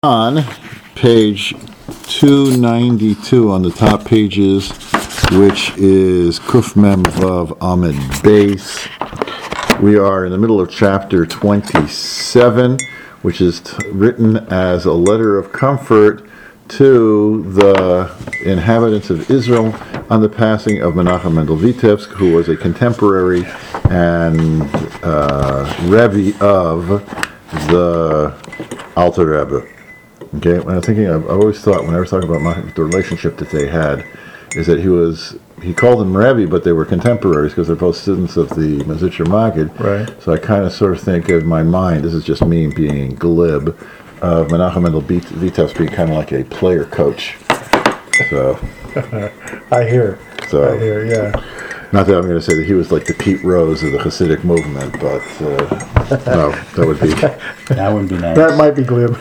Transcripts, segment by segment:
On page 292 on the top pages, which is Kuf Mem Vav Amid Beis. We are in the middle of chapter 27, which is written as a letter of comfort to the inhabitants of Israel on the passing of Menachem Mendel Vitebsk, who was a contemporary and Rebbe of the Alter Rebbe. Okay, when I'm thinking, I've always thought, when I was talking about the relationship that they had, is that he called them Rebbe, but they were contemporaries because they're both students of the Mezritcher Maggid. Right. So I kind of sort of think in my mind, this is just me being glib, of Menachem Mendel Vitebsk being kind of like a player coach. So. I hear, yeah. Not that I'm going to say that he was like the Pete Rose of the Hasidic movement, but no, that would be. That would be nice. That might be glib.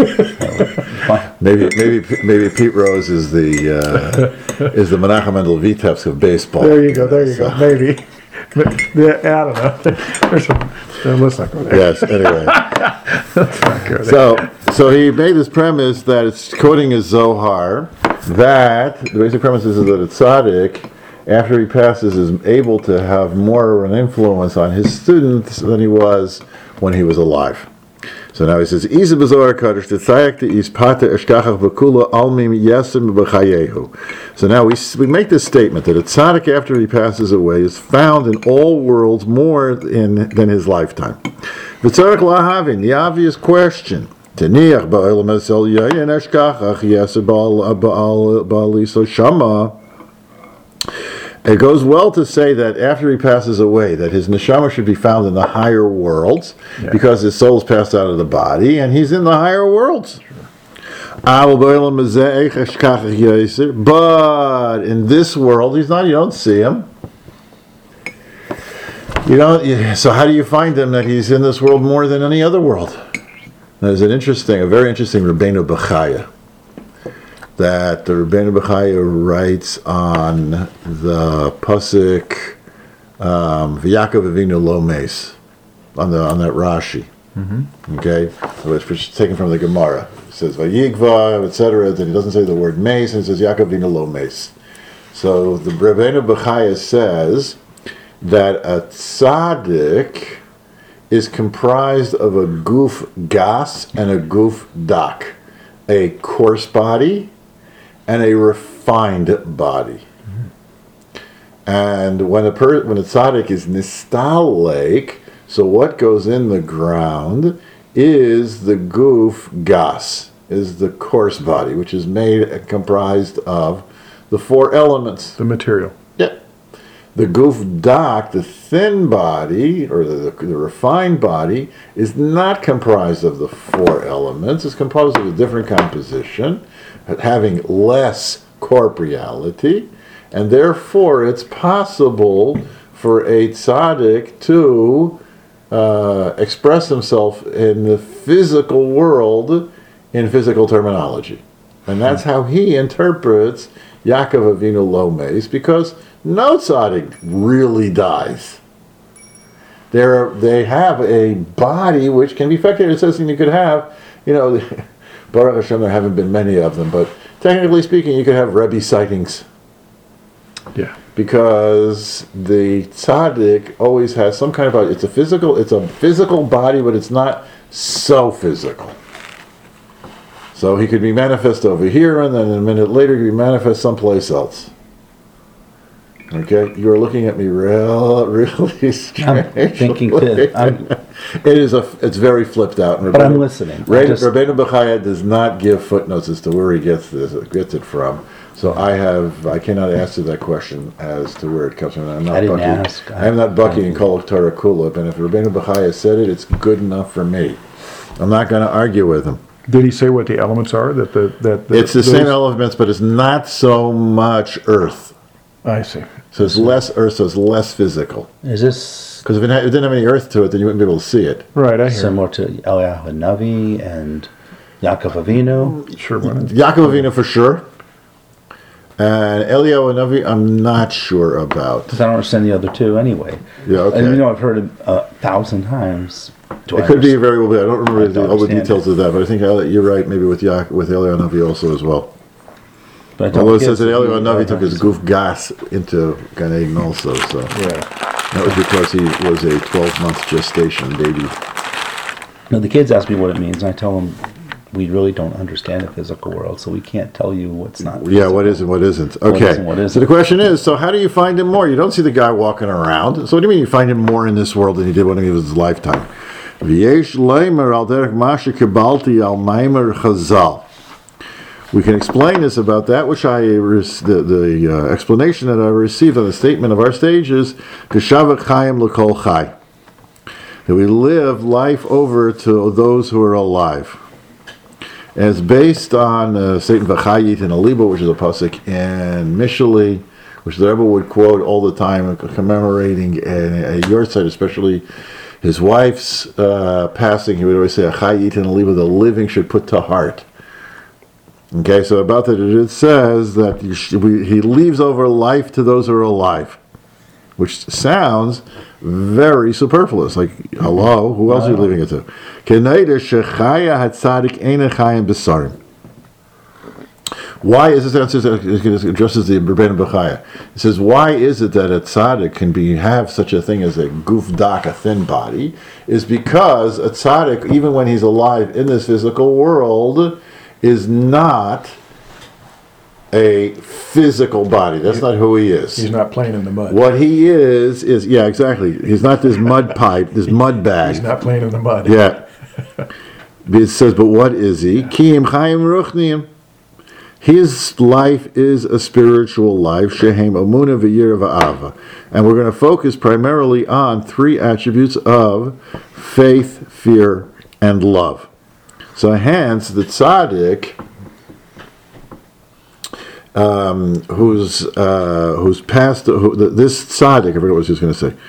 Maybe Pete Rose is the Menachem Mendel Vitebsk of baseball. There you go. Maybe. Yeah, I don't know. Let's not go there. Yes. Anyway. Let's not go there. So he made this premise that it's quoting a Zohar that the basic premise is that a tzaddik, after he passes, is able to have more of an influence on his students than he was when he was alive. So now he says, "Iza b'Zohar Kadosh t'tzayak te'is pata eshkachach b'kula almim yasim b'chayehu." So now we make this statement that a tzaddik after he passes away is found in all worlds more than his lifetime. V'tzarech lahavin, the obvious question. Teniach ba'olam esel yayin eshkachach yasim ba'aliso shama. It goes well to say that after he passes away, that his neshama should be found in the higher worlds, because his soul's passed out of the body, and he's in the higher worlds. But in this world, he's not. You don't see him. You don't. So how do you find him that he's in this world more than any other world? There's a very interesting Rabbeinu Bechaya, that the Rabbeinu Bechaya writes on the pasuk V'Yakov Avinu Lo Meis, on that Rashi. Mm-hmm. Okay, so it's taken from the Gemara. It says Vayigva, etc. Then he doesn't say the word Meis, and it says Yaakov Avinu Lo Meis. So the Rabbeinu Bechaya says that a tzaddik is comprised of a guf gas and a guf dak, a coarse body and a refined body. Mm-hmm. And when a tzaddik is nistalek, so what goes in the ground is the guf gas, is the coarse body, which is comprised of the four elements. The material. Yeah. The guf dak, the thin body, or the refined body, is not comprised of the four elements. It's composed of a different composition, having less corporeality, and therefore it's possible for a tzaddik to express himself in the physical world in physical terminology. And that's how he interprets Yaakov Avinu Lo Meis, because no tzaddik really dies. They have a body which can be affected. It says you could have, Baruch Hashem, there haven't been many of them, but technically speaking, you could have Rebbe sightings. Yeah. Because the tzaddik always has some kind of body. It's a physical body, but it's not so physical. So he could be manifest over here, and then a minute later he could be manifest someplace else. Okay, you're looking at me really strange. I'm thinking it's very flipped out. But I'm listening. Rabbeinu Bechaya does not give footnotes as to where he gets it from. So I cannot answer that question as to where it comes from. I'm not Bucky in Kol Torah Kulub, and if Rabbeinu Bechaya said it, it's good enough for me. I'm not going to argue with him. Did he say what the elements are? It's the same elements, but it's not so much earth. I see. So it's less earth, so it's less physical. Is this... Because if it didn't have any earth to it, then you wouldn't be able to see it. Right, I hear. Similar to Eliyahu Navi and Yaakov Avinu? Sure, why not? Yaakov Avinu for sure. And Eliyahu Navi, I'm not sure about. Because I don't understand the other two anyway. Yeah, okay. And I've heard it 1,000 times. It could be very well, but I don't remember all the understand details of that. But I think you're right, maybe with Eliyahu Navi also as well. But I don't Although it get says that the- Eliyahu Navi took his goof gas into Gan Eden also, so Yeah. that was because he was a 12-month gestation baby. Now, the kids ask me what it means, and I tell them we really don't understand the physical world, so we can't tell you what's not. Yeah, what is and what isn't. Okay. What is and what isn't. So the question is, so how do you find him more? You don't see the guy walking around. So what do you mean you find him more in this world than he did when he was his lifetime? V'yesh leimer al derech masha kibalti al maimer chazal. We can explain this about that which the explanation that I received on the statement of our stage is Geshavach Chaim L'Kol Chai. That we live life over to those who are alive. And it's based on Satan V'chayit and Aliba, which is a pasuk in Mishali, which the Rebbe would quote all the time, commemorating a yahrzeit, especially his wife's passing. He would always say, "Achayit and Aliba, the living should put to heart." Okay, so about that it says that he leaves over life to those who are alive, which sounds very superfluous. Like, hello, who else are you leaving it to? Why is this answer that addresses the Rebbeinu Bechaya? It says, why is it that a tzaddik can have such a thing as a guf dak, a thin body? Is because a tzaddik, even when he's alive in this physical world, is not a physical body. That's not who he is. He's not playing in the mud. What he is, yeah, exactly. He's not this mud pipe, this mud bag. He's not playing in the mud. Yeah. It says, but what is he? Kiyim Chaim Ruchniim. His life is a spiritual life. Shehem Amuna V'Yira V'Ava. And we're going to focus primarily on three attributes of faith, fear, and love. So hence, the tzaddik, who's passed, this tzaddik, I forgot what I was just going to say.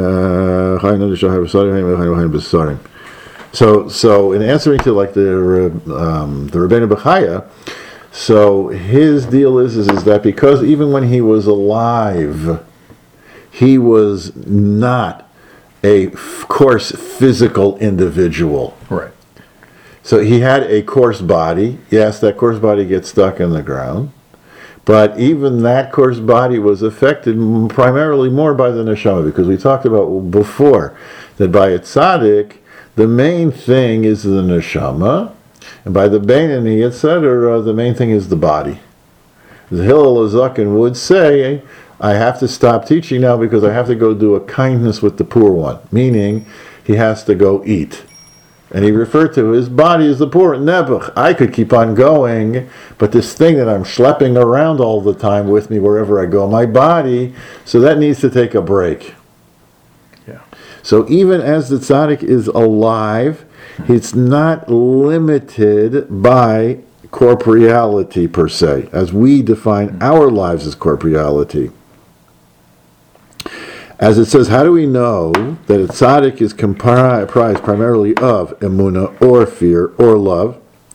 So in answering to like the Rebbeinu Bechaya, so his deal is that because even when he was alive, he was not a coarse physical individual. Right. So he had a coarse body. Yes, that coarse body gets stuck in the ground. But even that coarse body was affected primarily more by the neshama, because we talked about before that by a tzaddik, the main thing is the neshama, and by the Beinoni, etc., the main thing is the body. The Hillel Azakin would say, I have to stop teaching now because I have to go do a kindness with the poor one, meaning he has to go eat. And he referred to his body as the poor nebuch. I could keep on going, but this thing that I'm schlepping around all the time with me wherever I go, my body, so that needs to take a break. Yeah. So even as the tzaddik is alive, it's not limited by corporeality per se, as we define our lives as corporeality. As it says, how do we know that a tzaddik is comprised primarily of emunah or fear or love?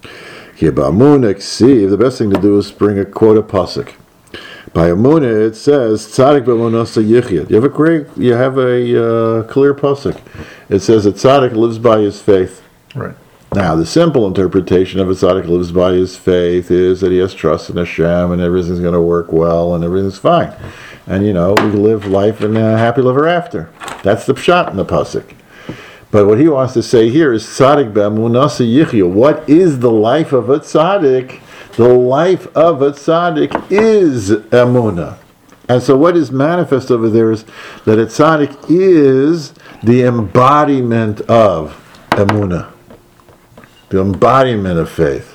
The best thing to do is bring a quote of pasuk. By emunah, it says tzaddik b'emunasa yichyad. You have a clear pasuk. It says a tzaddik lives by his faith. Right. Now, the simple interpretation of a tzaddik lives by his faith is that he has trust in Hashem and everything's going to work well and everything's fine. And, we live life in a happy ever after. That's the pshat in the pasuk. But what he wants to say here is tzaddik b'emunasa yichya. What is the life of a tzaddik? The life of a tzaddik is emunah. And so what is manifest over there is that a tzaddik is the embodiment of emunah. The embodiment of faith.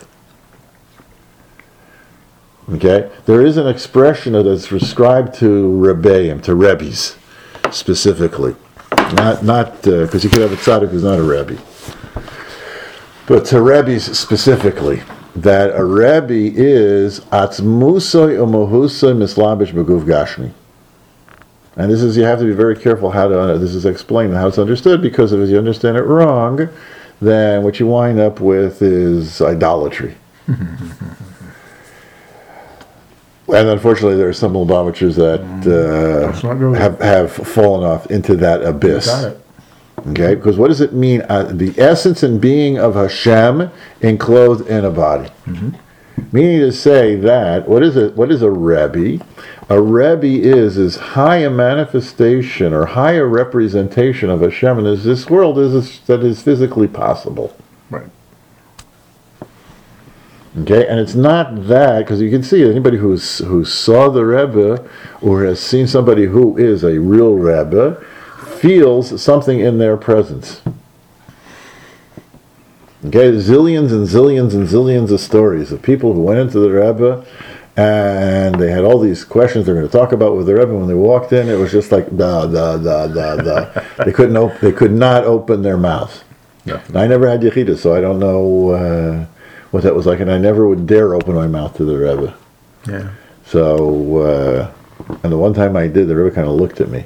Okay? There is an expression that's prescribed to Rebbeim, to Rebbes, specifically. Not because you could have a tzaddik who's not a Rebbe. But to Rebbes specifically, that a Rebbe is atzmusoi umohusoi mislabish beguv gashmi. And this is, you have to be very careful this is explained how it's understood, because if you understand it wrong, then what you wind up with is idolatry. And unfortunately, there are some Lubavitchers that Let's not go there. have fallen off into that abyss. Got it. Okay, because what does it mean? The essence and being of Hashem enclosed in a body. Meaning to say that, what is it? What is a Rebbe? A Rebbe is as high a manifestation or higher representation of Hashem in this world that is physically possible. Right. Okay, and it's not that, because you can see anybody who saw the Rebbe or has seen somebody who is a real Rebbe feels something in their presence. Okay, zillions and zillions and zillions of stories of people who went into the Rebbe and they had all these questions they're going to talk about with the Rebbe. When they walked in, it was just like da da da da da. They could not open their mouths. Yeah. And I never had Yechida, so I don't know what that was like, and I never would dare open my mouth to the Rebbe. Yeah. So, and the one time I did, the Rebbe kind of looked at me.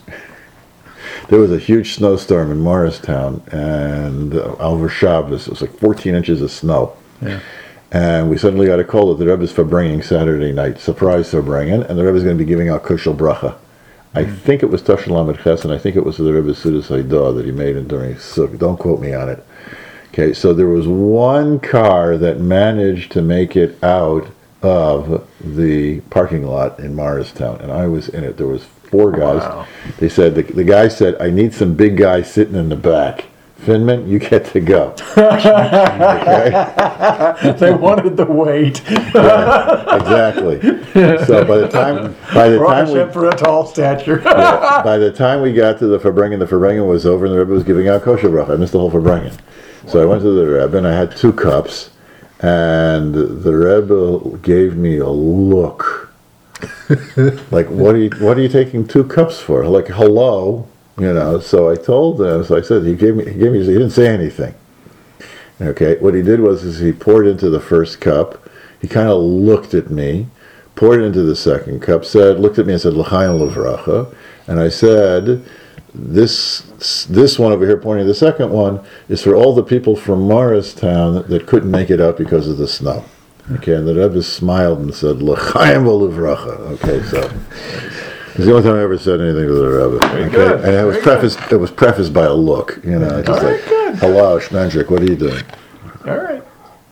There was a huge snowstorm in Morristown, and over Shabbos, it was like 14 inches of snow. Yeah. And we suddenly got a call that the Rebbe's Farbringing Saturday night, surprise Farbringing, and the Rebbe's going to be giving out Kushel Bracha. I think it was Tashon Lamed Ches, and I think it was the Rebbe's Sudas Haidah that he made during Sukkot. Don't quote me on it. Okay, so there was one car that managed to make it out of the parking lot in Morristown, and I was in it. There was 4 guys. Wow. They said, the guy said, I need some big guy sitting in the back. Finman, you get to go. Okay? They wanted the weight. Yeah, exactly. So by the time we for a tall stature. yeah, by the time we got to the Farbrengen was over, and the Rebbe was giving out kosher bracha. I missed the whole Farbrengen. So I went to the Rebbe, and I had 2 cups, and the Rebbe gave me a look. Like, what are you taking 2 cups for? Like, hello, you know. So I told him. So I said, he didn't say anything. Okay, what he did was he poured into the first cup. He kind of looked at me, poured into the second cup, looked at me and said, L'chaim Levracha. And I said, this one over here, pointing to the second one, is for all the people from Morristown that couldn't make it out because of the snow. Okay, and the Rebbe smiled and said, L'chaim Levracha. Okay, so it's the only time I ever said anything to the Rebbe. Okay, good. and it was prefaced by a look, you know, just like, hello, Shmendrik, what are you doing? All right.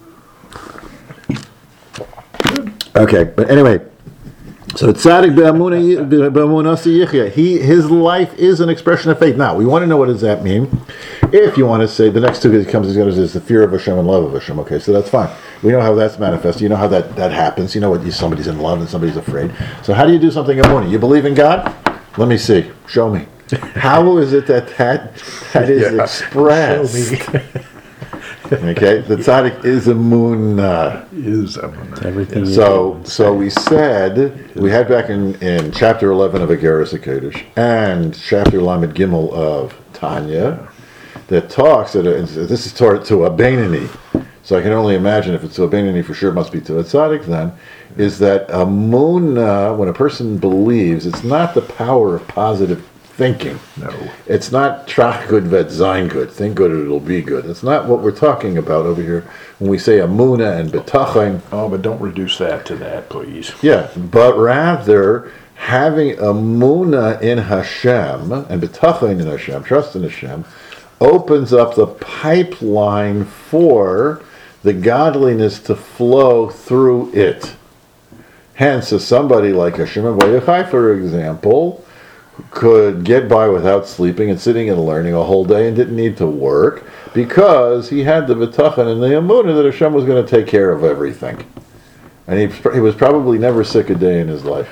Okay, but anyway, so tzaddik be'amunasi yichya. His life is an expression of faith. Now, we want to know, what does that mean? If you want to say the next 2 that comes, he's going to say is the fear of Hashem and love of Hashem. Okay, so that's fine. We know how that's manifested. You know how that happens. You know what somebody's in love and somebody's afraid. So how do you do something in morning? You believe in God? Let me see. Show me. How is it that is expressed? Show me. Okay, the tzaddik is a munah. Everything. So we said, we had back in chapter 11 of Ageres HaKodesh and chapter Lamed Gimel of Tanya that talks, this is to a Beinoni, so I can only imagine if it's to a Beinoni, for sure it must be to a tzaddik then, is that a munah, when a person believes, it's not the power of positive thinking. No. It's not trach good vet sein good. Think good, it'll be good. It's not what we're talking about over here when we say amuna and betachon. Oh, but don't reduce that to that, please. Yeah, but rather having amuna in Hashem and betachon in Hashem, trust in Hashem, opens up the pipeline for the godliness to flow through it. Hence, if somebody like Shimon Bar Yochai, for example, could get by without sleeping and sitting and learning a whole day and didn't need to work because he had the bitachon and the emunah that Hashem was going to take care of everything. And he was probably never sick a day in his life.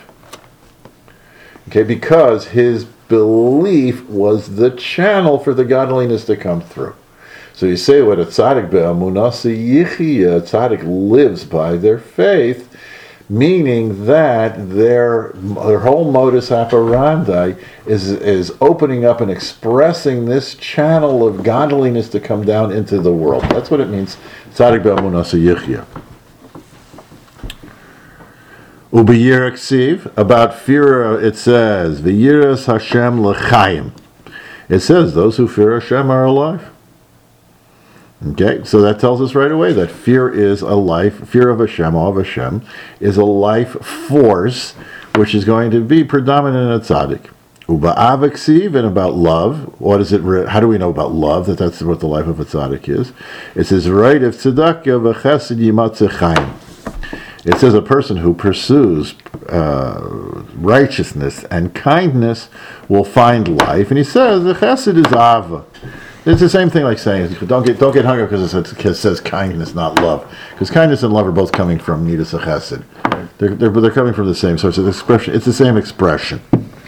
Okay, because his belief was the channel for the godliness to come through. So you say what a tzaddik be'amunasi yichya, a tzaddik lives by their faith, meaning that their whole modus operandi is opening up and expressing this channel of godliness to come down into the world. That's what it means, tzaddik be'amunasi yichya. Ubiyir Ksiv, about fear, it says, V'yiras Hashem l'chaim. It says those who fear Hashem are alive. Okay, so that tells us right away that fear is a life, fear of Hashem, awe of Hashem, is a life force which is going to be predominant in a tzaddik. Uba'av eksiv, and about love. What is it? How do we know about love? That's what the life of a tzaddik is. It says, right, if tzedakah v'chesed yimatzeh chaim. It says a person who pursues righteousness and kindness will find life. And he says, the chesed is ava. It's the same thing like saying, don't get hung up because it says kindness, not love. Because kindness and love are both coming from midas chesed. They're coming from the same source of expression. It's the same expression.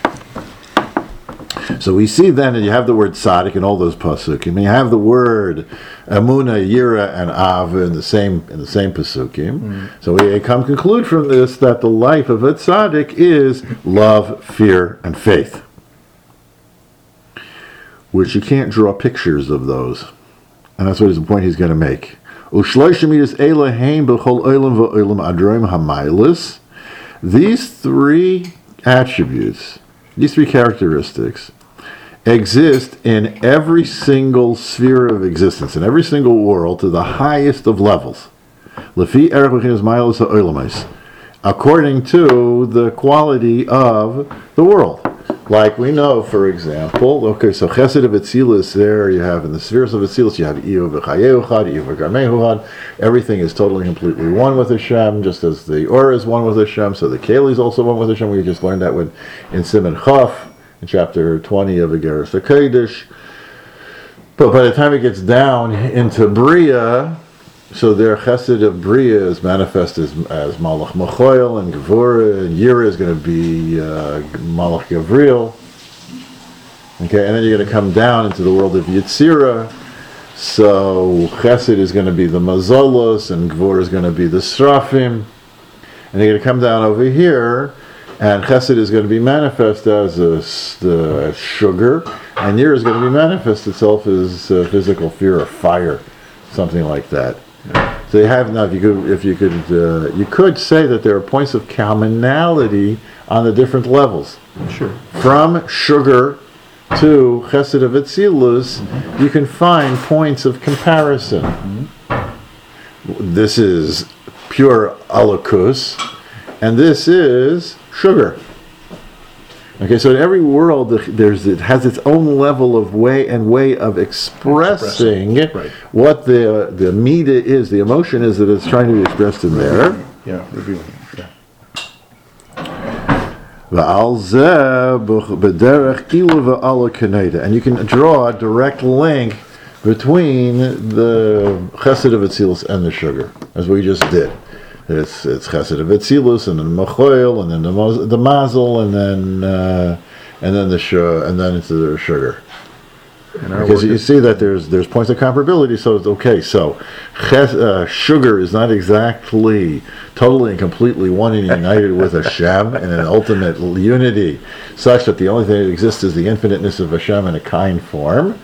So we see then that you have the word tzaddik in all those pasukim. And you have the word amuna, yira, and av in the same pasukim. So we conclude from this that the life of a tzaddik is love, fear, and faith. Which you can't draw pictures of those. And that's what is the point he's going to make. These three attributes, these three characteristics, exist in every single sphere of existence, in every single world, to the highest of levels. According to the quality of the world. Like we know, for example, okay, so Chesed of Etzilus, there you have in the spheres of Etzilus, you have Iyuv v'Chayeuchad, Iyuv v'Garmehuchad. Everything is totally completely one with Hashem, just as the Or is one with Hashem, so the Keli is also one with Hashem. We just learned that in Siman Chaf, in chapter 20 of Igeres HaKodesh. But by the time it gets down into Bria, so their Chesed of Bria is manifest as Malach Machoil, and Gevurah, and Yira is going to be Malach Gavriel. Okay, and then you're going to come down into the world of Yetzirah. So Chesed is going to be the Mazolos, and Gevurah is going to be the Srafim. And you're going to come down over here, and Chesed is going to be manifest as the sugar, and Yira is going to be manifest itself as physical fear or fire, something like that. So you have now. You could say that there are points of commonality on the different levels. Sure. From sugar to Chesed of Etzilus, you can find points of comparison. This is pure alakus, and this is sugar. Okay, so in every world, it has its own level of way of expressing right. what the midah is, the emotion is that it's trying to be expressed in there. Yeah, revealing. Yeah. And you can draw a direct link between the Chesed of Etzilus and the sugar, as we just did. It's Chesed of Etzilus, and then Machoil, and then the Mazel, and then into the sugar. Because you see that there's points of comparability. So it's okay. So sugar is not exactly totally and completely one and united with Hashem in an ultimate unity, such that the only thing that exists is the infiniteness of Hashem in a kind form.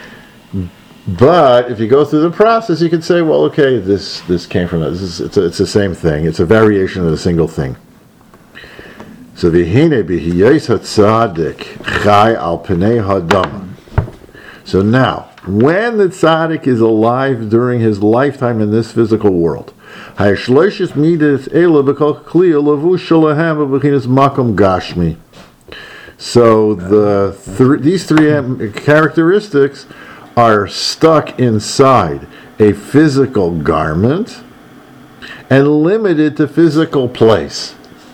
But if you go through the process, you can say, well, okay, this came from that. It's the same thing. It's a variation of a single thing. So v'hine b'hiyos hatzadik chai al pnei hadam. So now, when the tzaddik is alive during his lifetime in this physical world, hayshloishis midas ela b'kol kli lavush shalahem b'chinas makom gashmi. So these three characteristics are stuck inside a physical garment and limited to physical place.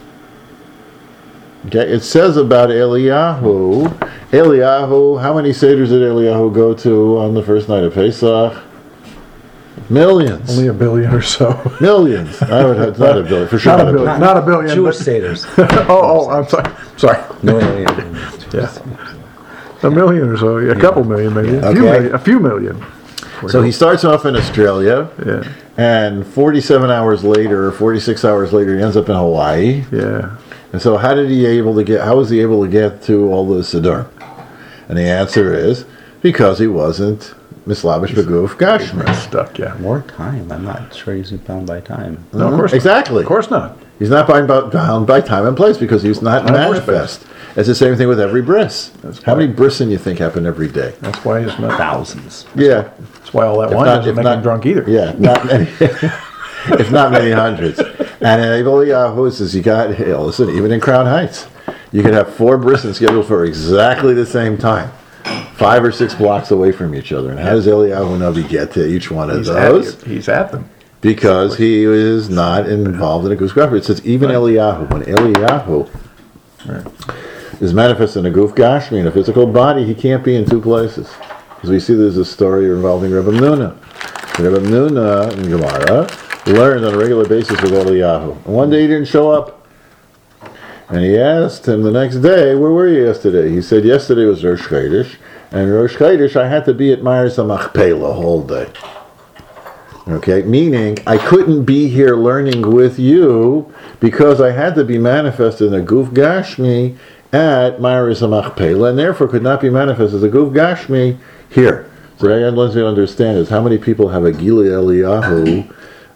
Okay, it says about Eliyahu, how many seders did Eliyahu go to on the first night of Pesach? Millions. Only a billion or so. Millions. I would have, not a billion, for sure. Not a billion. Not a billion. Jewish but- satyrs. I'm sorry. No. Yeah. A million or so, a couple million maybe, a few million. So he starts off in Australia, Yeah, and 46 hours later, he ends up in Hawaii. yeah. And so how was he able to get to all the Siddur? And the answer is, because he wasn't mislavish beguf gashmi. Stuck, yeah. More time. I'm not sure he's bound by time. No, of course not. Exactly. Of course not. He's not bound by time and place because he's not Not manifest. It's the same thing with every bris. That's How many right. brissin you think happen every day? That's why he's not. Thousands. Yeah. That's why all that If wine not- doesn't if make not- him drunk either. Yeah, not many. If not many hundreds. And in Eliyahu, it says you got, hey, listen, even in Crown Heights, you could have 4 brissin scheduled for exactly the same time, 5 or 6 blocks away from each other. And how does Eliyahu Navi get to each one of those? He's at them. Because he is not involved in a goof gashmi. It says even Eliyahu, when Eliyahu is manifest in a goof gashmi, in a physical body, he can't be in 2 places. Because we see there's a story involving Rebbe Nuna. Rebbe Nuna in Gemara learned on a regular basis with Eliyahu. And one day he didn't show up. And he asked him the next day, where were you yesterday? He said, yesterday was Rosh Chodesh. And Rosh Chodesh, I had to be at Myers HaMachpelah the whole day. Okay, meaning I couldn't be here learning with you because I had to be manifested in a Guf Gashmi at Myers HaMachpelah, and therefore could not be manifested as a Guf Gashmi here. So what I want you to understand is how many people have a Gili Eliyahu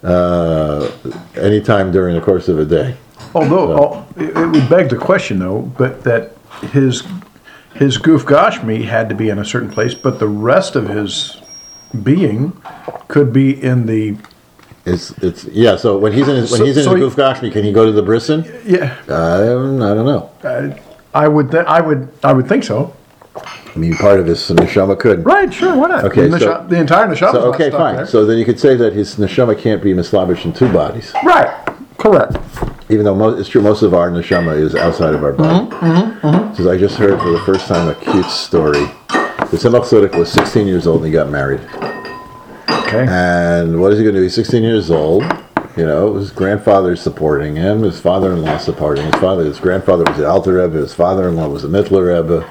anytime during the course of a day. Although it would beg the question, though, but that his Guf Gashmi had to be in a certain place, but the rest of his being could be in the It's yeah. So when he's in his, So the he- Guf Gashmi, can he go to the brisson? yeah. I don't know. I would think so. I mean, part of his neshama could. Right, sure, why not? Okay, The entire neshama. So okay, fine. So then you could say that his neshama can't be mislavish in 2 bodies, right, correct. even though it's true most of our neshama is outside of our body. Because I just heard for the first time a cute story. The Tzemach Tzedek was 16 years old and he got married. Okay. And what is he going to do? He's 16 years old. You know, his grandfather's supporting him. His father-in-law supporting his father. His grandfather was the Alter Rebbe. His father-in-law was the Mittler Rebbe.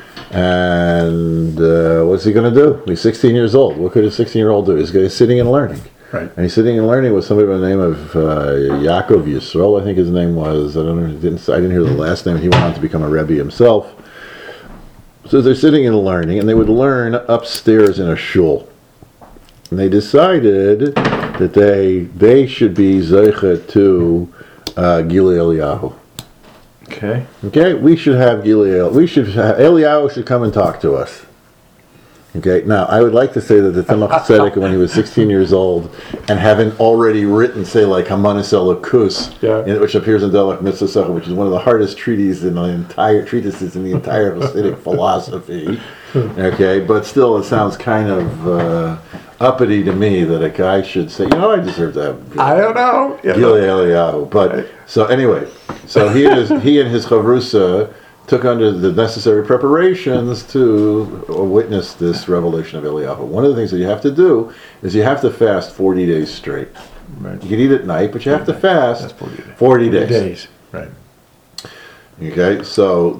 And what's he going to do? He's 16 years old. What could a 16-year-old do? He's sitting and learning. Right. And he's sitting and learning with somebody by the name of Yaakov Yisrael, I think his name was. I don't know. I didn't hear the last name. He went on to become a Rebbe himself. So they're sitting and learning, and they would learn upstairs in a shul. And they decided that they should be Zeicha to Gili Eliyahu. Okay. Okay, we should have Eliyahu should come and talk to us. Okay, now I would like to say that the Tzemach Tzedek, when he was 16 years old, and having already written, say, like Hamanis Elokus, Yeah. which appears in Delach Mitzvah, which is one of the hardest treatises in the entire Hasidic philosophy. Okay, but still, it sounds kind of uppity to me that a guy should say, I deserve to have. I don't know. Yeah. Gili Eliyahu. But so anyway, so he and his chavrusa took under the necessary preparations to witness this revelation of Eliyahu. One of the things that you have to do is you have to fast 40 days straight. Right. You can eat at night, but you have to fast That's 40 days. 40 days. Right. Okay, so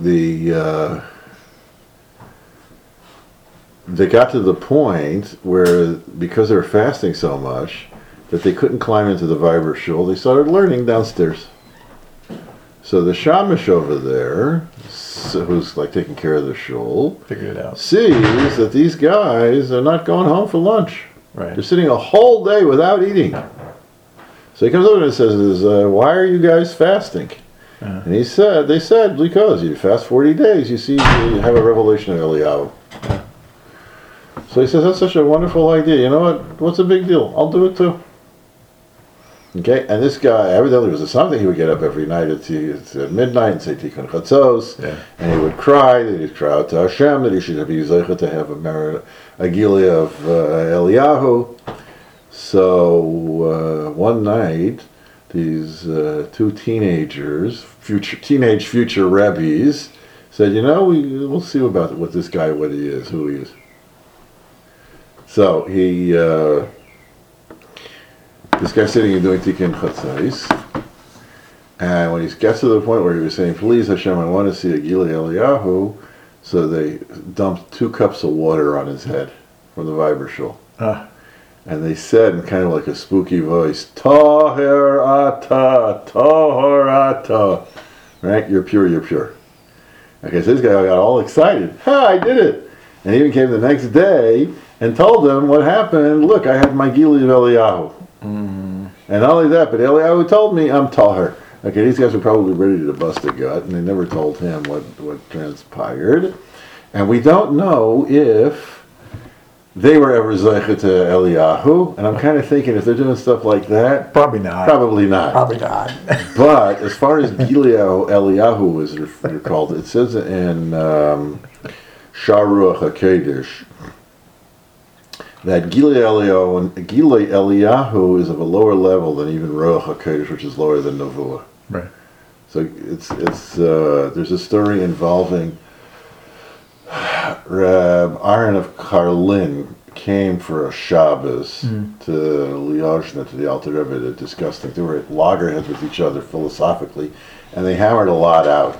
they got to the point where, because they were fasting so much, that they couldn't climb into the Viber shul, they started learning downstairs. So the shamash over there, who's like taking care of the shul, Figured it out. sees that these guys are not going home for lunch. Right. They're sitting a whole day without eating. So he comes over and says, why are you guys fasting? And they said, because you fast 40 days, you have a revelation of Eliyahu. So he says, that's such a wonderful idea. You know what? What's the big deal? I'll do it too. Okay, and this guy, evidently was something, he would get up every night at midnight and say Tikkun Chatzos, and he would cry, that he'd cry out to Hashem, that he should be Zeicha to have a Gili of Eliyahu. So one night, these 2 teenagers, future Rebbes, said, we'll see about what this guy, what he is, who he is. So this guy's sitting and doing Tikkun Chatzos, and when he gets to the point where he was saying, please Hashem, I want to see a Gili Eliyahu, so they dumped 2 cups of water on his head from the Viber shul. And they said in kind of like a spooky voice, Tahir Ata, Tahir Ata. Right? You're pure, you're pure. Okay, so this guy got all excited. Ha, I did it. And he even came the next day, and told them what happened. Look, I had my Gili of Eliyahu. And not only that, but Eliyahu told me I'm Tahar. Okay, these guys are probably ready to bust a gut, and they never told him what transpired. And we don't know if they were ever Zeicha to Eliyahu. And I'm kind of thinking if they're doing stuff like that, Probably not. probably not. Probably not. But as far as Gileo Eliyahu is recalled, it says in Sharuach HaKadosh that Gilei Eliyahu is of a lower level than even Ruach HaKadosh, which is lower than Nevuah. Right. So there's a story involving Reb Aaron of Karlin came for a Shabbos to Liozna, to the Alter Rebbe, to discuss things. They were at loggerheads with each other philosophically, and they hammered a lot out.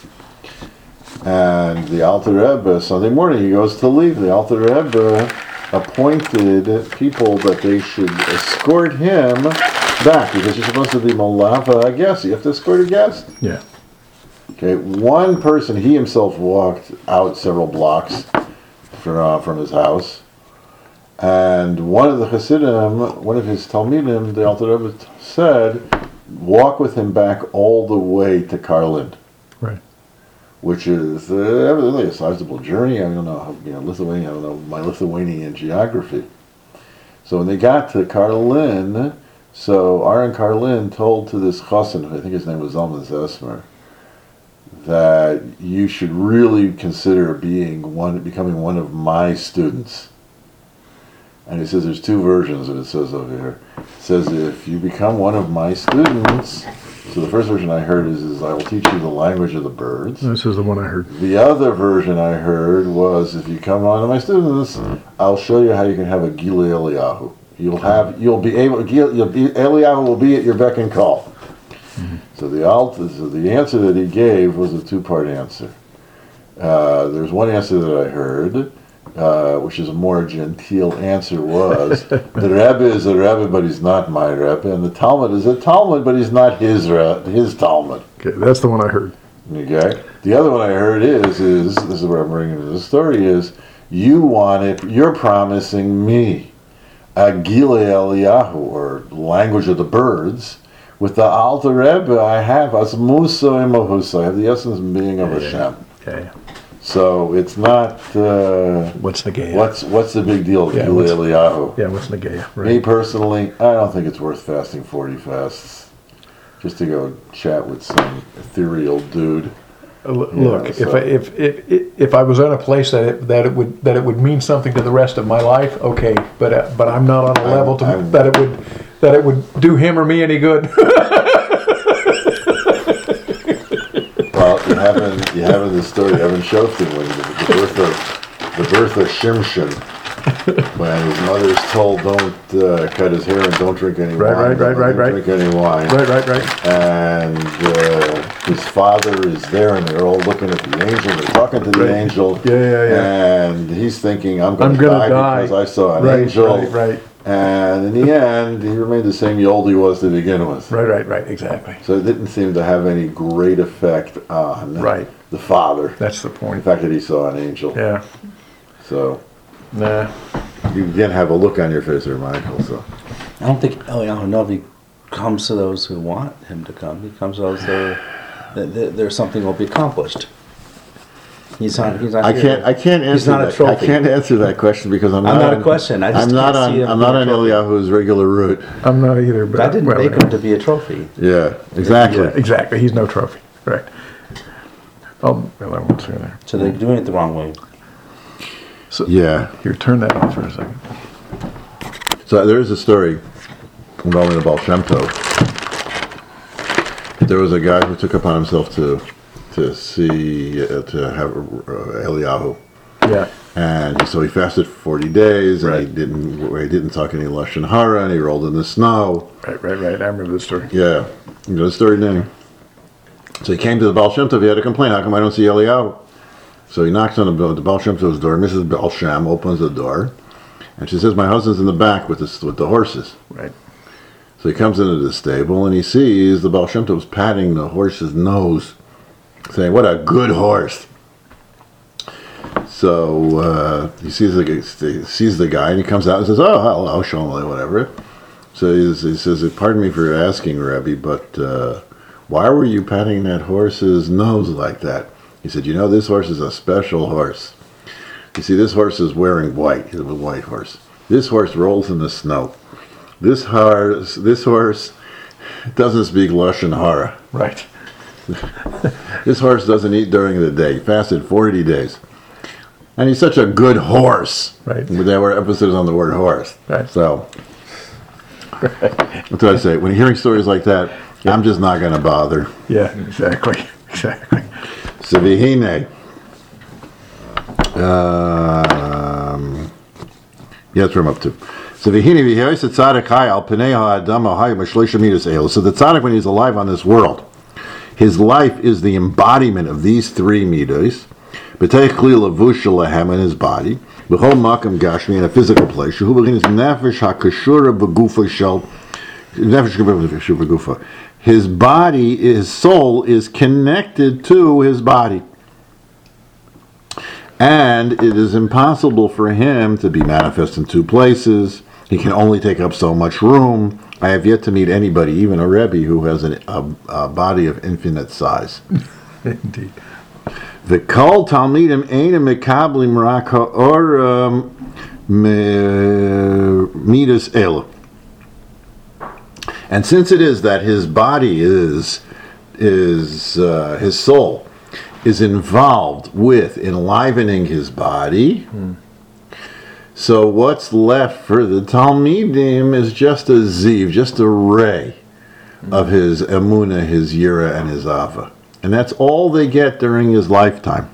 And the Alter Rebbe, Sunday morning, he goes to leave. The Alter Rebbe appointed people that they should escort him back, because you're supposed to be Malava a guest. You have to escort a guest. Yeah. Okay, one person, he himself walked out several blocks from his house, and one of the Hasidim, one of his Talmidim, the Alter Rebbe said, walk with him back all the way to Karlin. Right. Which is evidently a sizable journey. I don't know how, Lithuania. I don't know my Lithuanian geography. So when they got to Karlin, so Aaron Karlin told to this chassan, I think his name was Zalman Zesmer, that you should really consider becoming one of my students. And he says there's two versions of it. Says over here. It says if you become one of my students. So the first version I heard is I will teach you the language of the birds. This is the one I heard. The other version I heard was if you come on to my students, I'll show you how you can have a Gili Eliyahu. Eliyahu will be at your beck and call. So the answer that he gave was a two-part answer. There's one answer that I heard, which is a more genteel answer, was the Rebbe is a Rebbe, but he's not my Rebbe, and the Talmud is a Talmud, but he's not his Talmud. Okay, that's the one I heard. Okay. The other one I heard is this is where I'm bringing to the story is you're promising me a Gili Eliyahu, or language of the birds, with the Alter Rebbe I have as Musa and Mahusa. I have the essence of being of Hashem. Yeah. So it's not. What's the gay? What's the big deal? Yeah, Gili Eliyahu. Yeah, what's the gay? Me Right. personally, I don't think it's worth fasting 40 fasts just to go chat with some ethereal dude. Look, so- if I was in a place that it would mean something to the rest of my life, okay, but I'm not on a level that it would do him or me any good. Well, you have in the story Evan Shoftin when the birth of Shimshon, when his mother's told don't cut his hair and don't drink any wine. Right. Drink any wine. Right. And his father is there, and they're all looking at the angel. They're talking to the angel. Yeah. And he's thinking, I'm going to die because I saw an angel. Right. And in the end, he remained the same old he was to begin with. Right. Exactly. So it didn't seem to have any great effect on the father. That's the The point. fact that he saw an angel. Yeah. So Nah. you again have a look on your face there, Michael. So I don't think Eliyahu Novi comes to those who want him to come. He comes to those there's something will be accomplished. He's not here. I can't answer not a that. I trophy. can't answer that question because I'm not not a question. I just I'm not can't see him on being a on trophy. Eliyahu's regular route. I'm not either. But I didn't make him to be a trophy. Yeah, exactly. Yeah, exactly. He's no trophy. Right. Oh, well, I won't say there. So they're doing it the wrong way. So, Yeah. Here, turn that off for a second. So there is a story involving the Baal Shem Tov. There was a guy who took upon himself to have Eliyahu, Yeah. and so he fasted for 40 days, and he didn't talk any lashon hara, and he rolled in the snow. Right. I remember this story. Yeah, you know the story name. So he came to the Baal Shem Tov. He had a complaint. How come I don't see Eliyahu? So he knocks on the Baal Shem Tov's door. Mrs. Baal Shem opens the door, and she says, "My husband's in the back with the horses." Right. So he comes into the stable and he sees the Baal Shem Tov's patting the horse's nose, saying, "What a good horse." So he sees the guy, and he comes out and says, "Oh, hello, Shalom, whatever." So he says, "Pardon me for asking, Rebbe, but why were you patting that horse's nose like that?" He said, "You know, this horse is a special horse. You see, this horse is wearing white. He's a white horse. This horse rolls in the snow. This horse doesn't speak Lashon Hara. Right. This horse doesn't eat during the day. He fasted 40 days. And he's such a good horse." Right. There were episodes on the word horse. Right. So, that's what I say. When you're hearing stories like that, I'm just not going to bother. Yeah, exactly. Exactly. So, vihine. That's where I'm up to. So the tzaddik, when he's alive on this world, his life is the embodiment of these three midos. B'teich kli lavusha lahem, in his body, b'chol makam gashmi, in a physical place. Shehu b'chinas nefesh hakashura b'gufa shel nefesh b'gufa. His body, his soul, is connected to his body. And it is impossible for him to be manifest in two places. He can only take up so much room. I have yet to meet anybody, even a Rebbe, who has a body of infinite size. Indeed. V'kol talmidim eina mekablim rak ha'or midas ela. And since it is that his body is his soul is involved with enlivening his body, so what's left for the Talmidim is just a ziv, just a ray of his emunah, his yira, and his ava. And that's all they get during his lifetime.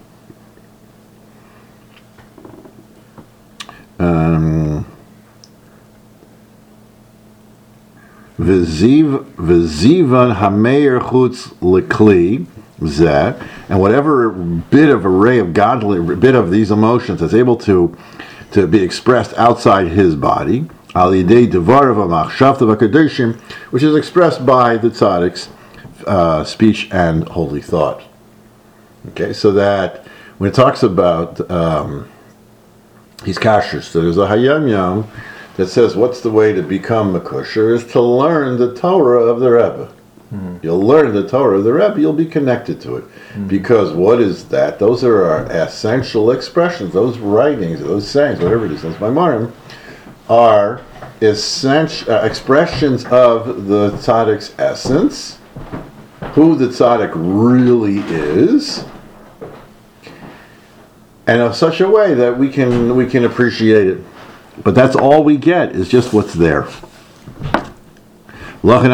V'zivan hameir chutz lekli zeh, and whatever bit of array of godly, bit of these emotions that's able to be expressed outside his body, al yidei devarav ha'machshavta v'kadoshim, which is expressed by the tzaddik's speech and holy thought. Okay, so that when it talks about he's kasher, so there's a Hayam Yom that says what's the way to become a kosher is to learn the Torah of the Rebbe. You'll learn the Torah of the Rebbe, you'll be connected to it. Because what is that? Those are our essential expressions, those writings, those sayings, whatever it is, those Maimarim, are essential expressions of the tzaddik's essence, who the tzaddik really is, and in such a way that we can appreciate it. But that's all we get, is just what's there. That's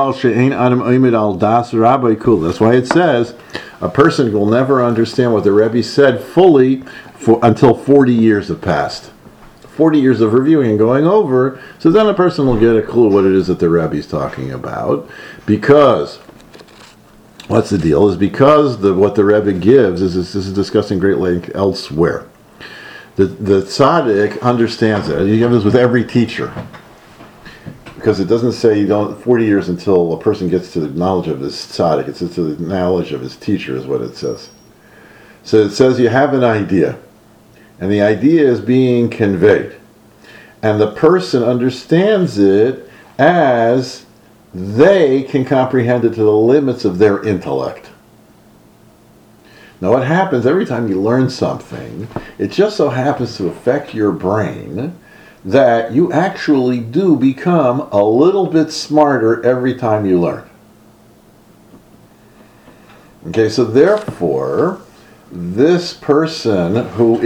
why it says a person will never understand what the Rebbe said fully until 40 years have passed. 40 years of reviewing and going over, so then a person will get a clue what it is that the Rebbe is talking about. Because, what's the deal? Is because what the Rebbe gives, this is discussed in great length elsewhere. The tzaddik understands it. You have this with every teacher. Because it doesn't say 40 years until a person gets to the knowledge of his tzaddik. It's to the knowledge of his teacher is what it says. So it says you have an idea. And the idea is being conveyed. And the person understands it as they can comprehend it to the limits of their intellect. Now what happens every time you learn something, it just so happens to affect your brain that you actually do become a little bit smarter every time you learn. Okay, so therefore, this person who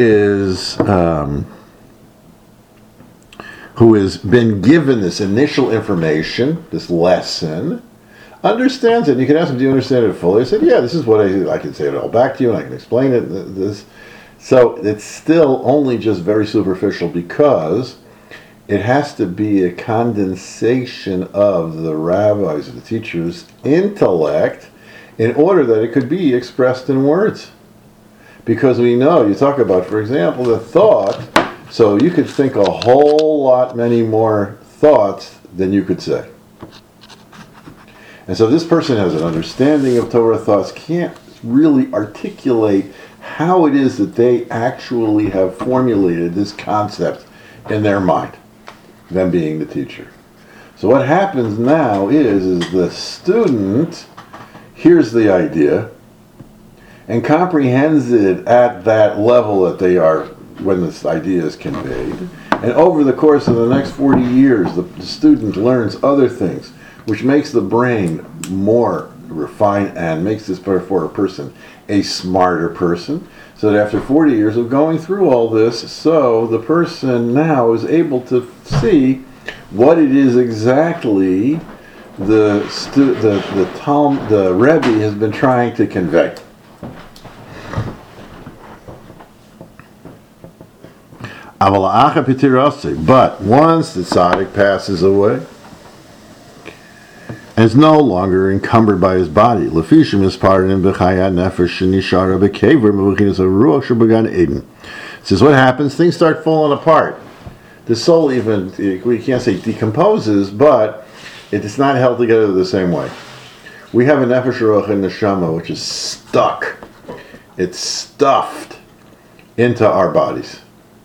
has been given this initial information, this lesson, understands it. You can ask him, do you understand it fully? I said, yeah, this is what I can say it all back to you, and I can explain it. So it's still only just very superficial because it has to be a condensation of the rabbis, the teacher's intellect, in order that it could be expressed in words. Because we know, you talk about, for example, the thought, so you could think a whole lot many more thoughts than you could say. And so this person has an understanding of Torah thoughts, can't really articulate how it is that they actually have formulated this concept in their mind, them being the teacher. So what happens now is the student hears the idea and comprehends it at that level that they are when this idea is conveyed. And over the course of the next 40 years, the student learns other things, which makes the brain more refined and makes this, for a person, a smarter person. So that after 40 years of going through all this, so the person now is able to see what it is exactly the Rebbe has been trying to convey. But once the tzaddik passes away and is no longer encumbered by his body, says what happens? Things start falling apart. The soul even, we can't say decomposes, but it's not held together the same way. We have a nefesh ruach and neshama which is stuck. It's stuffed into our bodies.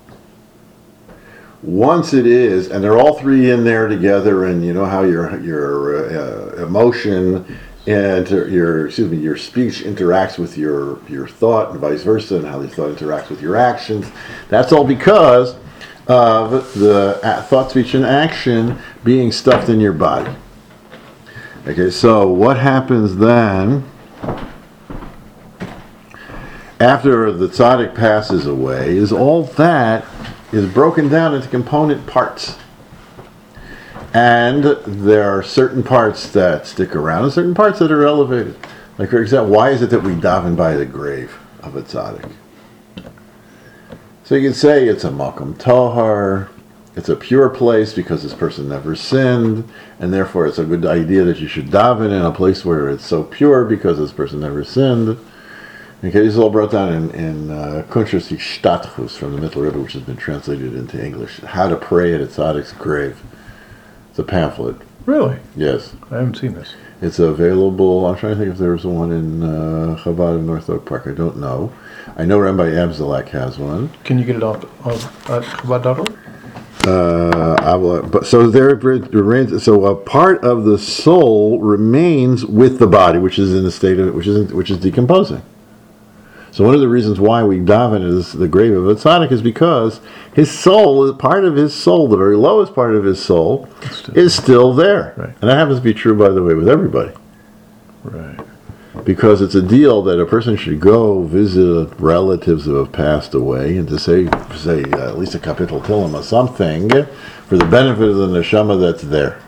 Once it is, and they're all three in there together, and you know how your emotion and your speech interacts with your thought, and vice versa, and how the thought interacts with your actions. That's all because of the thought, speech, and action being stuffed in your body. Okay, so what happens then? After the tzaddik passes away, is all that is broken down into component parts. And there are certain parts that stick around and certain parts that are elevated. Like, for example, why is it that we daven by the grave of a tzaddik? So you can say it's a makom tohar, it's a pure place because this person never sinned, and therefore it's a good idea that you should daven in a place where it's so pure because this person never sinned. Okay, this is all brought down in Kuntres Hishtadchus from the Middle Rebbe, which has been translated into English. How to pray at a tzaddik's grave. It's a pamphlet. Really? Yes. I haven't seen this. It's available. I'm trying to think if there was one in Chabad of North Oak Park. I don't know. I know Rabbi Abzalak has one. Can you get it off at Chabad.org? But so there remains. So a part of the soul remains with the body, which is in the state of which is decomposing. So one of the reasons why we daven is the grave of a tzaddik is because his soul, part of his soul, the very lowest part of his soul, is still there. Right. And that happens to be true, by the way, with everybody. Right. Because it's a deal that a person should go visit relatives who have passed away and to say at least a kapitel tilim or something for the benefit of the neshama that's there.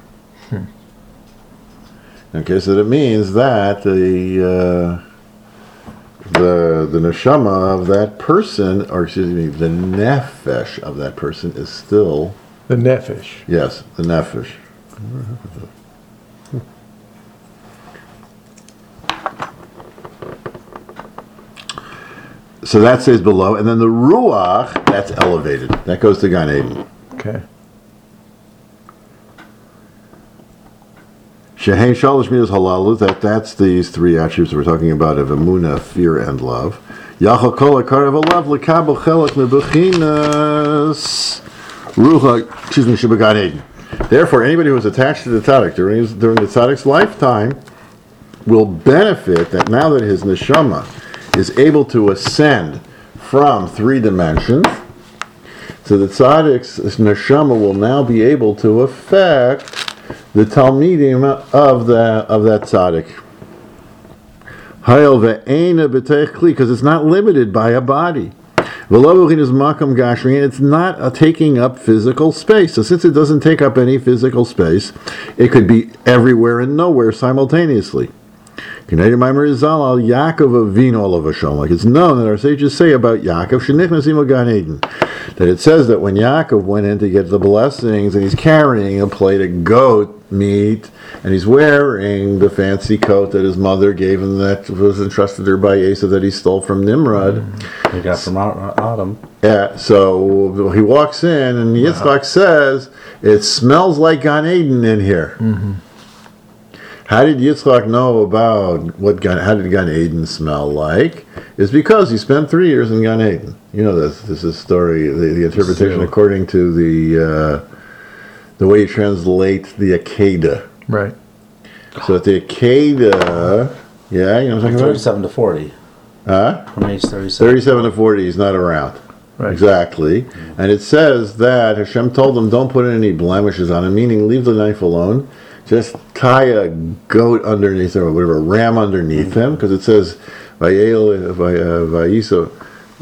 Okay, so that means that the neshama of that person, or excuse me, the nefesh of that person is still... The nefesh. Yes, the nefesh. So that stays below, and then the ruach, that's elevated. That goes to Gan Eden. Okay. Shehein shalosh midas halalu, that's these three attributes we're talking about of emunah, fear, and love. Yachal kol hakarev alav lekabel chelak mebechinas ruach, shebegan Eden. Therefore, anybody who is attached to the tzaddik during the tzaddik's lifetime will benefit that now that his neshama is able to ascend from 3 dimensions, so the tzaddik's neshama will now be able to affect the talmidim of that tzaddik. Because it's not limited by a body. It's not taking up physical space. So since it doesn't take up any physical space, it could be everywhere and nowhere simultaneously. Like it's known that our sages say about Yaakov, that it says that when Yaakov went in to get the blessings and he's carrying a plate of goat meat and he's wearing the fancy coat that his mother gave him that was entrusted to her by Esau that he stole from Nimrod. He got from Adam. Yeah, so he walks in and Yitzchak says, it smells like Gan Eden in here. Mm-hmm. How did Yitzchak know about how did Gan Eden smell like? It's because he spent 3 years in Gan Eden. You know this. This is story. The interpretation according to the way you translate the Akedah. Right. So at the Akedah, yeah, you know what I'm talking about? 37 to 40. Huh? From age 37. 37 to 40, he's not around. Right. Exactly. And it says that Hashem told them, don't put any blemishes on him, meaning leave the knife alone. Just tie a goat underneath or whatever, a ram underneath him, because it says, Vayasam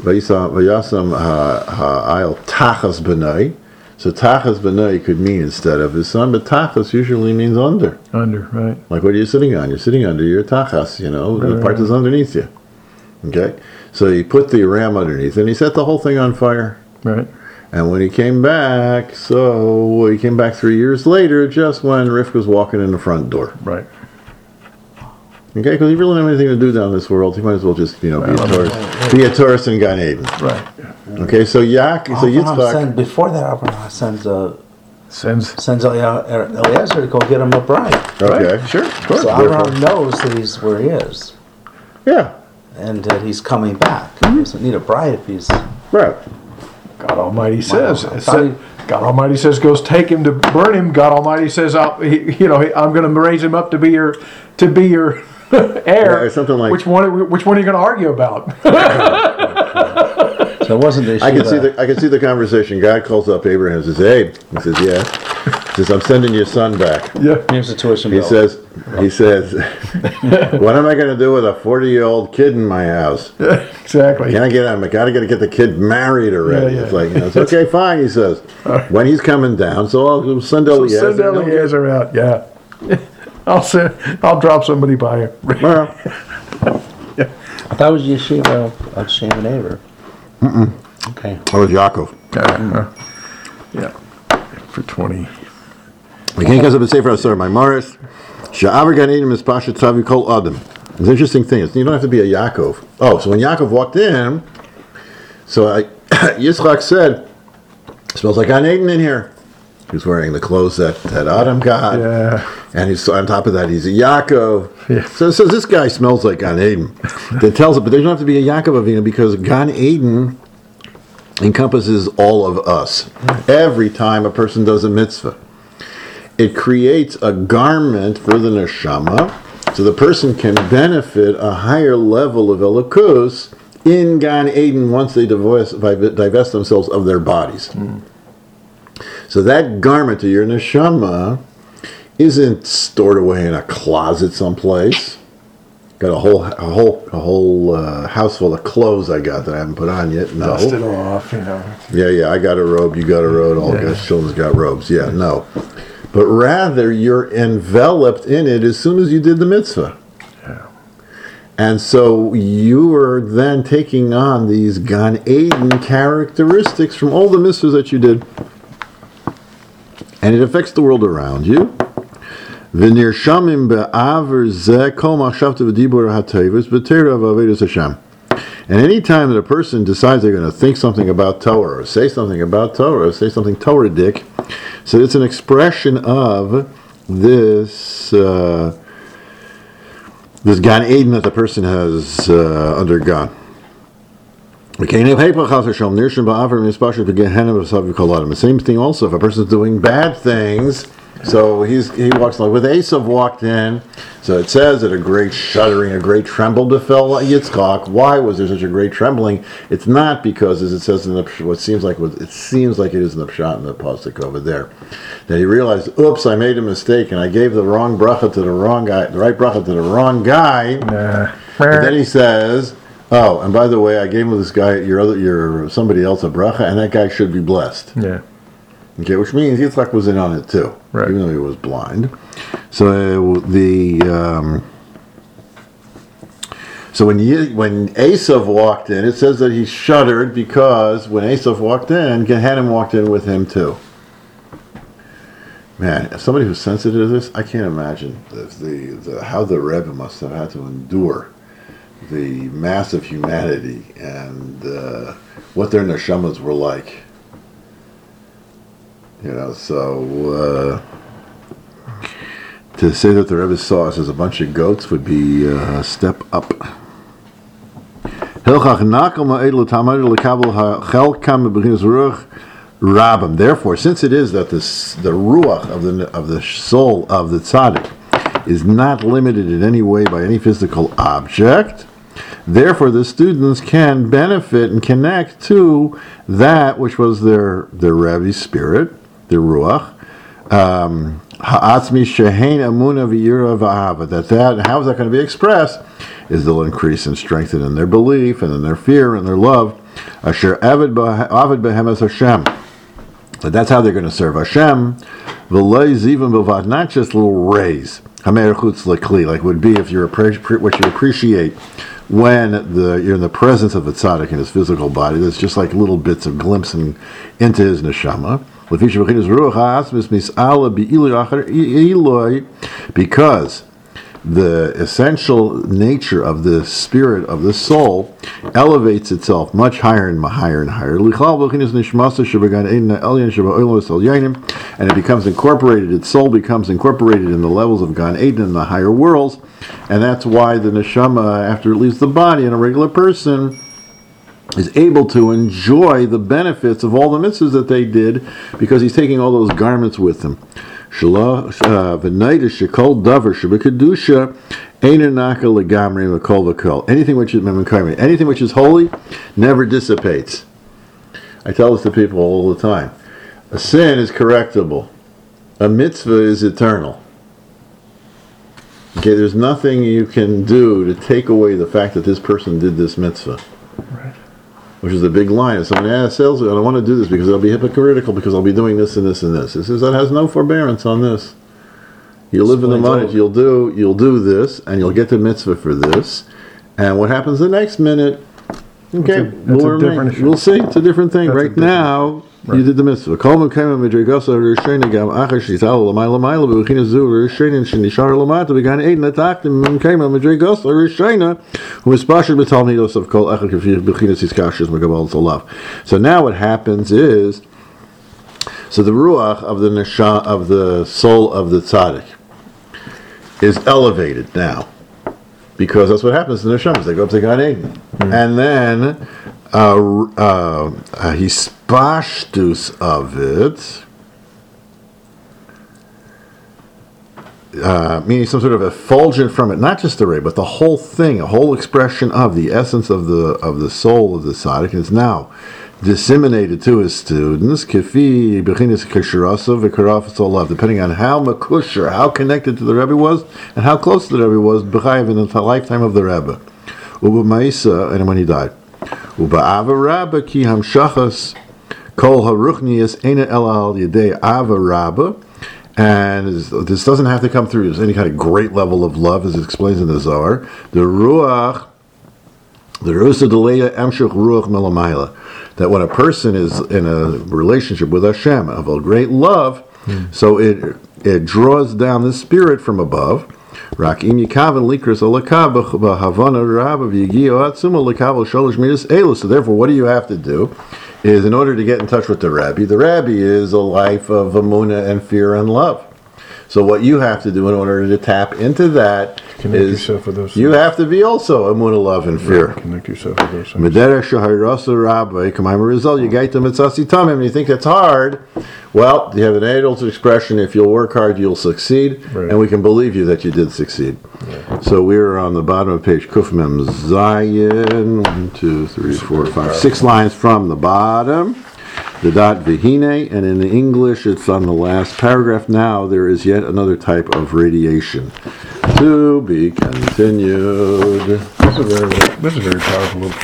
ha'ayil tachas b'nai. So tachas b'nai could mean instead of his son, but tachas usually means under. Under, right. Like what are you sitting on? You're sitting under your tachas, you know, the part that's underneath you. Okay? So he put the ram underneath and he set the whole thing on fire. Right. And when he came back, he came back 3 years later, just when Rivka was walking in the front door. Right. Okay, because he really didn't have anything to do down this world. He might as well just, be a tourist. Be a tourist in Gan Eden. Right. Okay, so Yitzchak. Before that, Abraham Sends. sends Eliezer to go get him a bride. Okay, Right. Sure. Of course. So Abraham knows that he's where he is yeah, and that he's coming back. He doesn't need a bride if he's. right. God Almighty says. I It thought said- God Almighty says, "Goes take him to burn him." God Almighty says, "I'm going to raise him up to be your heir." or something like- Which one are you going to argue about? So it wasn't the I can see the conversation. God calls up Abraham and says, "Hey," he says, "Yeah." He says, "I'm sending your son back." Yeah. Here's the tuition He bill. says, "What am I going to do with a 40-year-old kid in my house? Exactly. I gotta get the kid married already." Yeah, yeah. It's like, it's okay, fine. He says, when he's coming down, so I'll send Eliezer. Send Eliezer out. Yeah. I'll drop somebody by him. Well, That was Yeshiva of Shem and Aver. Okay. that was Yaakov. Yeah. For 20. We can't get up and say for us, sir, my Morris. Sha'avar Gan Eden is Pasha Tzavi Kol Adam. It's an interesting thing. You don't have to be a Yaakov. Oh, so when Yaakov walked in, Yitzchak said, "Smells like Gan Eden in here." He was wearing the clothes that Adam got. Yeah. And he's on top of that, he's a Yaakov. Yeah. So it says this guy smells like Gan Eden. That tells it, but there don't have to be a Yaakov Avinu because Gan Eden encompasses all of us. Every time a person does a mitzvah, it creates a garment for the neshama, so the person can benefit a higher level of elokus in Gan Eden once they divest themselves of their bodies. So that garment to your neshama isn't stored away in a closet someplace. Got a whole house full of clothes I got that I haven't put on yet. No. Dust it off, Yeah. I got a robe. You got a robe. All God's children's got robes. Yeah. No. But rather, you're enveloped in it as soon as you did the mitzvah. Yeah. And so you are then taking on these Gan Eden characteristics from all the mitzvahs that you did. And it affects the world around you. V'nirshamim be'aver zeh kol machshavta v'dibur ha'tevus b'teira v'avedus Hashem. And any time that a person decides they're going to think something about Torah, or say something about Torah, or say something Torah-dic, so it's an expression of this this Gan Eden that the person has undergone. The same thing also, if a person's doing bad things, so he walks like with Esav walked in, so it says that a great shuddering, a great tremble befell Yitzchak. Why was there such a great trembling? It's not because, as it says in the it seems like it is in the pshat in the pasuk over there, that he realized, oops, I made a mistake and I gave the wrong bracha to the wrong guy, the right bracha to the wrong guy. And then he says, oh, and by the way, I gave this guy your somebody else a bracha, and that guy should be blessed. Yeah. Okay, which means Yitzchak was in on it too, right, even though he was blind. So so when Esav walked in, it says that he shuddered because when Esav walked in, Gehanim walked in with him too. Man, if somebody who's sensitive to this, I can't imagine how the Rebbe must have had to endure the massive humanity and what their neshamas were like. To say that the Rebbe saw us as a bunch of goats would be a step up. Therefore, since it is that the ruach of the soul of the tzaddik is not limited in any way by any physical object, therefore the students can benefit and connect to that which was their Rebbe's spirit, their ruach. Ha'atzmi shehein amuna v'yira v'ahava. That how is that going to be expressed? Is they'll increase and strengthen in their belief and in their fear and their love. Asher avid behem as Hashem. But that's how they're going to serve Hashem. V'loi zivan b'vad, not just little rays. Hamer chutz lekli, like would be if you're what you appreciate when you're in the presence of a tzaddik in his physical body. That's just like little bits of glimpsing into his neshama. Because the essential nature of the spirit of the soul elevates itself much higher and higher and higher. And it becomes incorporated, its soul becomes incorporated in the levels of Gan Eden in the higher worlds. And that's why the neshama, after it leaves the body in a regular person, is able to enjoy the benefits of all the mitzvahs that they did, because he's taking all those garments with him. Anything which is holy never dissipates. I tell this to people all the time. A sin is correctable. A mitzvah is eternal. Okay, there's nothing you can do to take away the fact that this person did this mitzvah. Right. Which is a big line. If someone asks, I don't want to do this because I'll be hypocritical because I'll be doing this and this and this. It says that has no forbearance on this. You live in the moment, you'll do this, and you'll get the mitzvah for this. And what happens the next minute? Okay, we'll see. It's a different thing. Right now, you did the mitzvah. So now what happens is, so the ruach of the nesha of the soul of the tzaddik is elevated now, because that's what happens to the neshamas. They go up to Gan Eden, and then hispashtus of it, meaning some sort of effulgent from it, not just the ray, but the whole thing, a whole expression of the essence of the soul of the tzaddik is now disseminated to his students, depending on how makusher, how connected to the Rebbe was, and how close to the Rebbe was, in the lifetime of the Rebbe, and when he died. And this doesn't have to come through any kind of great level of love, as it explains in the Zohar. The ruach, the rusa deleya emshach ruach melamayla, that when a person is in a relationship with Hashem of a great love, so it draws down the spirit from above. So therefore, what do you have to do? Is in order to get in touch with the Rebbe is a life of emunah and fear and love. So what you have to do in order to tap into that is you have to be also emunah, love, and fear. Right. Connect yourself with those things. And you think that's hard, well, you have an adult expression, if you'll work hard, you'll succeed, right. And we can believe you that you did succeed. Right. So we're on the bottom of page Kuf Mem Zayin, 1, 2, 3, 4, 5, 6 lines from the bottom. The dot vihine, and in the English it's on the last paragraph. Now there is yet another type of radiation. To be continued. This is a very powerful little